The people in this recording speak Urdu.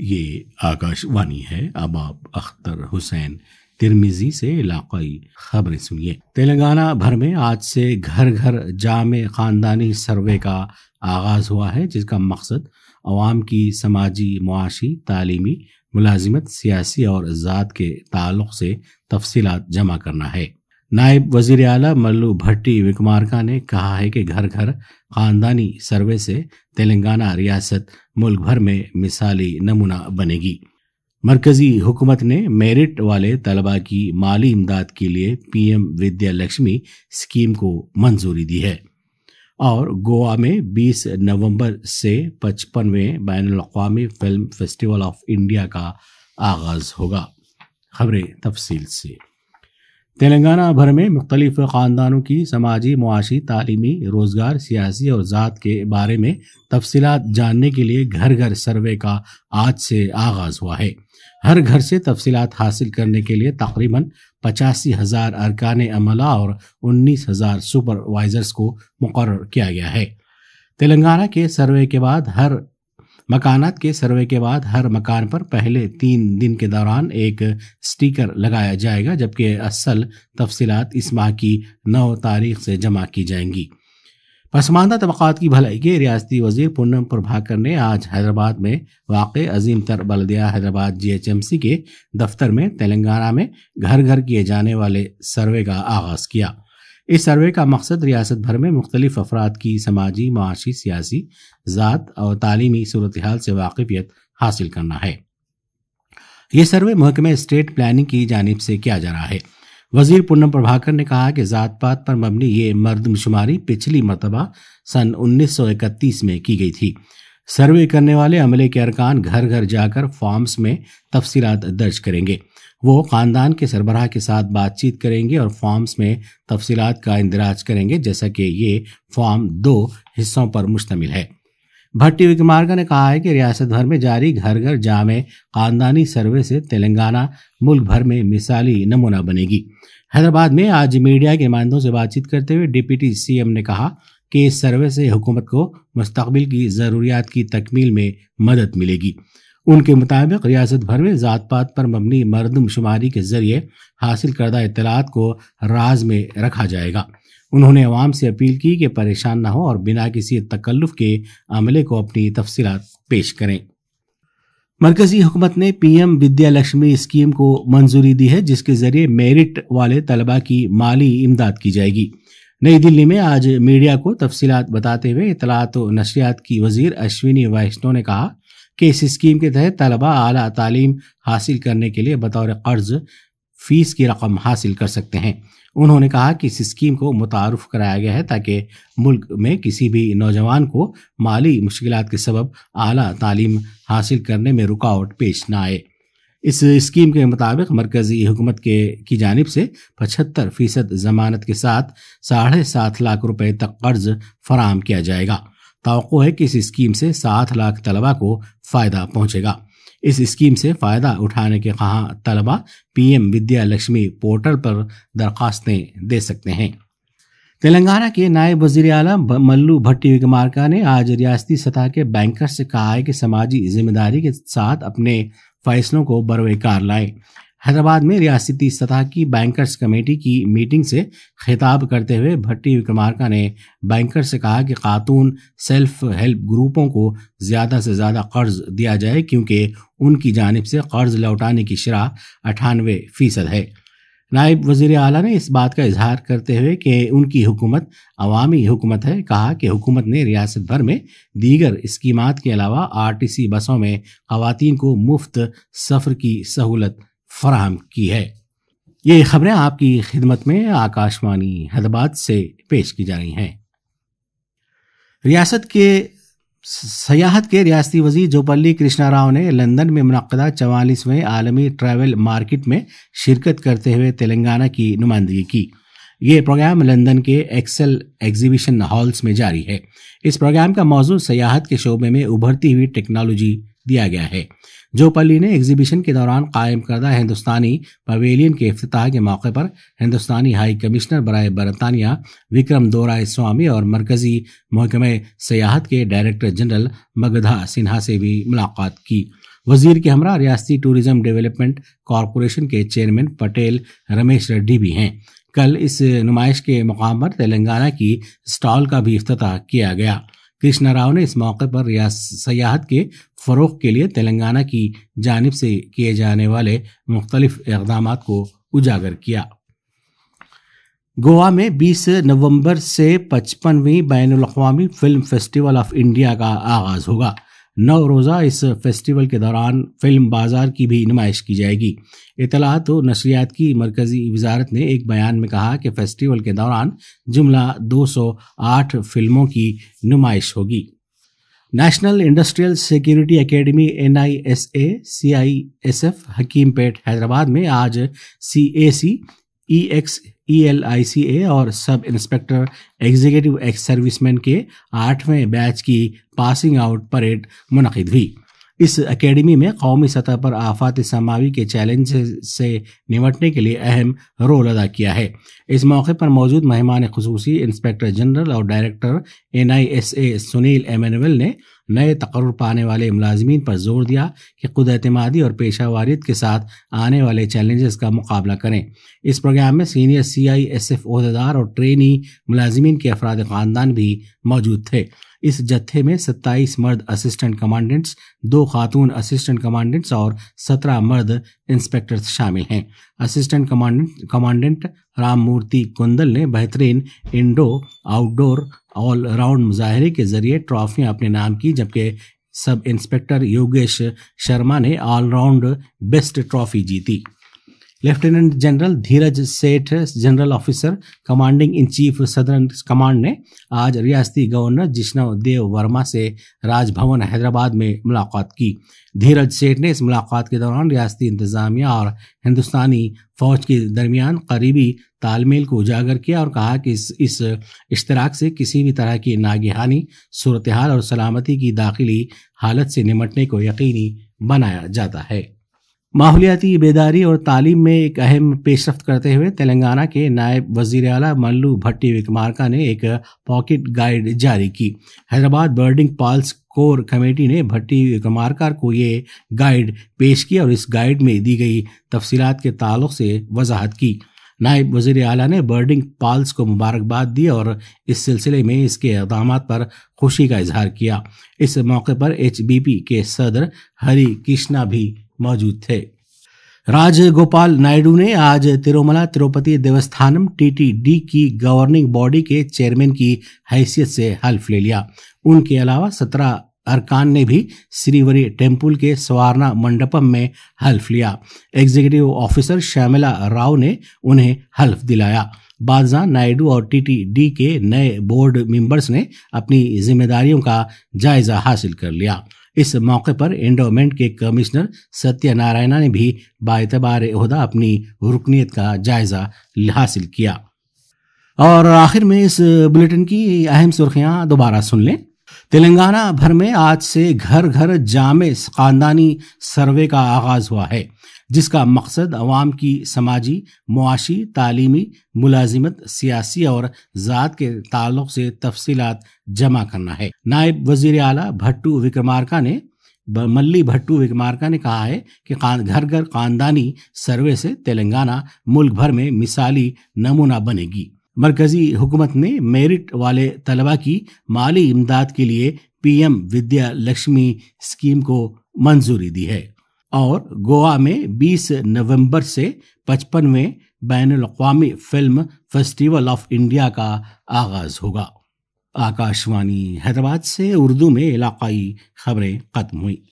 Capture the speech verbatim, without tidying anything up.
یہ آکاش وانی ہے۔ اب آپ اختر حسین ترمیزی سے علاقائی خبریں سنیے۔ تلنگانہ بھر میں آج سے گھر گھر جامع خاندانی سروے کا آغاز ہوا ہے، جس کا مقصد عوام کی سماجی، معاشی، تعلیمی، ملازمت، سیاسی اور ذات کے تعلق سے تفصیلات جمع کرنا ہے۔ نائب وزیر اعلیٰ ملو بھٹی وکرمارکا نے کہا ہے کہ گھر گھر خاندانی سروے سے تلنگانہ ریاست ملک بھر میں مثالی نمونہ بنے گی۔ مرکزی حکومت نے میرٹ والے طلباء کی مالی امداد کے لیے P M Vidya Lakshmi scheme کو منظوری دی ہے، اور گوا میں بیس نومبر سے پچپنویں بین الاقوامی فلم فیسٹیول آف انڈیا کا آغاز ہوگا۔ خبریں تفصیل سے۔ تلنگانہ بھر میں مختلف خاندانوں کی سماجی، معاشی، تعلیمی، روزگار، سیاسی اور ذات کے بارے میں تفصیلات جاننے کے لیے گھر گھر سروے کا آج سے آغاز ہوا ہے۔ ہر گھر سے تفصیلات حاصل کرنے کے لیے تقریباً پچاسی ہزار ارکان عملہ اور انیس ہزار سپروائزرز کو مقرر کیا گیا ہے۔ تلنگانہ کے سروے کے بعد ہر مکانات کے سروے کے بعد ہر مکان پر پہلے تین دن کے دوران ایک سٹیکر لگایا جائے گا، جبکہ اصل تفصیلات اس ماہ کی نو تاریخ سے جمع کی جائیں گی۔ پسماندہ طبقات کی بھلائی کے ریاستی وزیر پونم پربھاکر نے آج حیدرآباد میں واقع عظیم تر بلدیہ Hyderabad G H M C کے دفتر میں تلنگانہ میں گھر گھر کیے جانے والے سروے کا آغاز کیا۔ اس سروے کا مقصد ریاست بھر میں مختلف افراد کی سماجی، معاشی، سیاسی، ذات اور تعلیمی صورتحال سے واقفیت حاصل کرنا ہے۔ یہ سروے محکمہ اسٹیٹ پلاننگ کی جانب سے کیا جا رہا ہے۔ وزیر پونم پربھاکر نے کہا کہ ذات پات پر مبنی یہ مردم شماری پچھلی مرتبہ سن انیس سو اکتیس میں کی گئی تھی۔ سروے کرنے والے عملے کے ارکان گھر گھر جا کر فارمز میں تفصیلات درج کریں گے۔ وہ خاندان کے سربراہ کے ساتھ بات چیت کریں گے اور فارمز میں تفصیلات کا اندراج کریں گے، جیسا کہ یہ فارم دو حصوں پر مشتمل ہے۔ بھٹی وکرمارکا نے کہا ہے کہ ریاست بھر میں جاری گھر گھر جامع خاندانی سروے سے تلنگانہ ملک بھر میں مثالی نمونہ بنے گی۔ حیدرآباد میں آج میڈیا کے نمائندوں سے بات چیت کرتے ہوئے ڈپٹی سی ایم نے کہا کہ اس سروے سے حکومت کو مستقبل کی ضروریات کی تکمیل میں مدد ملے گی۔ ان کے مطابق ریاست بھر میں ذات پات پر مبنی مردم شماری کے ذریعے حاصل کردہ اطلاعات کو راز میں رکھا جائے گا۔ انہوں نے عوام سے اپیل کی کہ پریشان نہ ہو اور بنا کسی تکلف کے عملے کو اپنی تفصیلات پیش کریں۔ مرکزی حکومت نے P M Vidya Lakshmi scheme کو منظوری دی ہے، جس کے ذریعے میرٹ والے طلباء کی مالی امداد کی جائے گی۔ نئی دلی میں آج میڈیا کو تفصیلات بتاتے ہوئے اطلاعات و نشریات کی وزیر اشونی ویشنو نے کہا کہ اس اسکیم کے تحت طلباء اعلیٰ تعلیم حاصل کرنے کے لیے بطور قرض فیس کی رقم حاصل کر سکتے ہیں۔ انہوں نے کہا کہ اس اسکیم کو متعارف کرایا گیا ہے تاکہ ملک میں کسی بھی نوجوان کو مالی مشکلات کے سبب اعلیٰ تعلیم حاصل کرنے میں رکاوٹ پیش نہ آئے۔ اس اسکیم کے مطابق مرکزی حکومت کے کی جانب سے پچہتر فیصد ضمانت کے ساتھ ساڑھے سات لاکھ روپے تک قرض فراہم کیا جائے گا۔ توقع ہے کہ اس اسکیم سے سات لاکھ طلباء کو فائدہ پہنچے گا۔ اس اسکیم سے فائدہ اٹھانے کے خواہاں طلباء P M Vidya Lakshmi portal پر درخواستیں دے سکتے ہیں۔ تلنگانہ کے نائب وزیر اعلیٰ ملو بھٹی وکرمارکا نے آج ریاستی سطح کے بینکرز سے کہا ہے کہ سماجی ذمہ داری کے ساتھ اپنے فیصلوں کو بروئے کار لائیں۔ حیدرآباد میں ریاستی سطح کی بینکرز کمیٹی کی میٹنگ سے خطاب کرتے ہوئے بھٹی وکرمارکا نے بینکرز سے کہا کہ خاتون سیلف ہیلپ گروپوں کو زیادہ سے زیادہ قرض دیا جائے، کیونکہ ان کی جانب سے قرض لوٹانے کی شرح اٹھانوے فیصد ہے۔ نائب وزیر اعلیٰ نے اس بات کا اظہار کرتے ہوئے کہ ان کی حکومت عوامی حکومت ہے، کہا کہ حکومت نے ریاست بھر میں دیگر اسکیمات کے علاوہ آر ٹی سی بسوں میں خواتین کو مفت سفر کی سہولت فراہم کی ہے۔ یہ خبریں آپ کی خدمت میں آکاش وانی حیدرآباد سے پیش کی جا رہی ہیں۔ ریاست کے سیاحت کے ریاستی وزیر جوپلی کرشنا راؤ نے لندن میں منعقدہ چوالیسویں عالمی ٹریول مارکیٹ میں شرکت کرتے ہوئے تلنگانہ کی نمائندگی کی۔ یہ پروگرام لندن کے ایکسل ایگزیبیشن ہالز میں جاری ہے۔ اس پروگرام کا موضوع سیاحت کے شعبے میں ابھرتی ہوئی ٹیکنالوجی دیا گیا ہے۔ جوپلی نے ایگزیبیشن کے دوران قائم کردہ ہندوستانی پویلین کے افتتاح کے موقع پر ہندوستانی ہائی کمشنر برائے برطانیہ وکرم دورائے سوامی اور مرکزی محکمہ سیاحت کے ڈائریکٹر جنرل مگدھا سنہا سے بھی ملاقات کی۔ وزیر کے ہمراہ ریاستی ٹورزم ڈیولپمنٹ کارپوریشن کے چیئرمین پٹیل رمیش ریڈی بھی ہیں۔ کل اس نمائش کے مقام پر تلنگانہ کی اسٹال کا بھی افتتاح کیا گیا۔ کرشنا راؤ نے اس موقع پر سیاحت کے فروغ کے لیے تلنگانہ کی جانب سے کیے جانے والے مختلف اقدامات کو اجاگر کیا۔ گوا میں بیس نومبر سے پچپنویں بین الاقوامی فلم فیسٹیول آف انڈیا کا آغاز ہوگا۔ نو روزہ اس فیسٹیول کے دوران فلم بازار کی بھی نمائش کی جائے گی۔ اطلاعات و نشریات کی مرکزی وزارت نے ایک بیان میں کہا کہ فیسٹیول کے دوران جملہ دو سو آٹھ فلموں کی نمائش ہوگی۔ National industrial security academy N I S A C I S F Hakimpet Hyderabad میں آج سی اے سی ای x E L I C A اور sub inspector executive excise service men کے آٹھویں بیچ کی پاسنگ آؤٹ پریڈ منعقد ہوئی۔ اس اکیڈمی میں قومی سطح پر آفات سماوی کے چیلنج سے نمٹنے کے لیے اہم رول ادا کیا ہے۔ اس موقع پر موجود مہمان خصوصی انسپکٹر جنرل اور director N I S A Sunil Emmanuel نے نئے تقرر پانے والے ملازمین پر زور دیا کہ خود اعتمادی اور پیشہ واریت کے ساتھ آنے والے چیلنجز کا مقابلہ کریں۔ اس پروگرام میں senior C I S F عہدیدار اور ٹرینی ملازمین کے افراد خاندان بھی موجود تھے۔ اس جتھے میں ستائیس مرد اسسٹنٹ کمانڈنٹس، دو خاتون اسسٹنٹ کمانڈنٹس اور سترہ مرد انسپکٹرز شامل ہیں۔ اسسٹنٹ کمانڈنٹ کمانڈنٹ رام مورتی کندل نے بہترین indoor outdoor all round مظاہرے کے ذریعے ٹرافیاں اپنے نام کی، جبکہ سب انسپکٹر یوگیش شرما نے آل راؤنڈ بیسٹ ٹرافی جیتی۔ Lieutenant general Dheeraj Seth, general officer commanding in chief southern command نے آج ریاستی گورنر جشنو دیو ورما سے راج بھون حیدرآباد میں ملاقات کی۔ دھیرج سیٹھ نے اس ملاقات کے دوران ریاستی انتظامیہ اور ہندوستانی فوج کے درمیان قریبی تال میل کو اجاگر کیا اور کہا کہ اس اس اشتراک سے کسی بھی طرح کی ناگہانی صورتحال اور سلامتی کی داخلی حالت سے نمٹنے کو یقینی بنایا جاتا ہے۔ ماحولیاتی بیداری اور تعلیم میں ایک اہم پیش رفت کرتے ہوئے تلنگانہ کے نائب وزیر اعلیٰ ملو بھٹی وکرمارکا نے ایک پاکٹ گائیڈ جاری کی۔ حیدرآباد برڈنگ پالس کور کمیٹی نے بھٹی وکرمارکا کو یہ گائیڈ پیش کی اور اس گائیڈ میں دی گئی تفصیلات کے تعلق سے وضاحت کی۔ نائب وزیر اعلیٰ نے برڈنگ پالس کو مبارکباد دی اور اس سلسلے میں اس کے اقدامات پر خوشی کا اظہار کیا۔ اس موقع پر ایچ بی پی کے صدر ہری کرشنا بھی موجود تھے۔ راج گوپال نائیڈو نے آج Tirumala Tirupati Devasthanam T T D کی گورننگ باڈی کے چیئرمین کی حیثیت سے حلف لے لیا۔ ان کے علاوہ سترہ ارکان نے بھی سریوری ٹیمپل کے سوارنا منڈپم میں حلف لیا۔ ایگزیکٹو آفیسر شیملا راؤ نے انہیں حلف دلایا۔ بعضاں نائیڈو اور ٹی ٹی ڈی کے نئے بورڈ ممبرز نے اپنی ذمہ داریوں کا جائزہ حاصل کر لیا۔ اس موقع پر انڈومنٹ کے کمشنر ستیہ نارائنا نے بھی باعتبار عہدہ اپنی رکنیت کا جائزہ حاصل کیا۔ اور آخر میں اس بلیٹن کی اہم سرخیاں دوبارہ سن لیں۔ تلنگانہ بھر میں آج سے گھر گھر جامع خاندانی سروے کا آغاز ہوا ہے، جس کا مقصد عوام کی سماجی، معاشی، تعلیمی، ملازمت، سیاسی اور ذات کے تعلق سے تفصیلات جمع کرنا ہے۔ نائب وزیر اعلیٰ بھٹو وکرمارکا نے ملی بھٹو وکرمارکا نے کہا ہے کہ گھر گھر خاندانی سروے سے تلنگانہ ملک بھر میں مثالی نمونہ بنے گی۔ مرکزی حکومت نے میرٹ والے طلبہ کی مالی امداد کے لیے P M Vidya Lakshmi scheme کو منظوری دی ہے۔ اور گوا میں بیس نومبر سے پچپنویں بین الاقوامی فلم فیسٹیول آف انڈیا کا آغاز ہوگا۔ آکاش وانی حیدرآباد سے اردو میں علاقائی خبریں ختم ہوئیں۔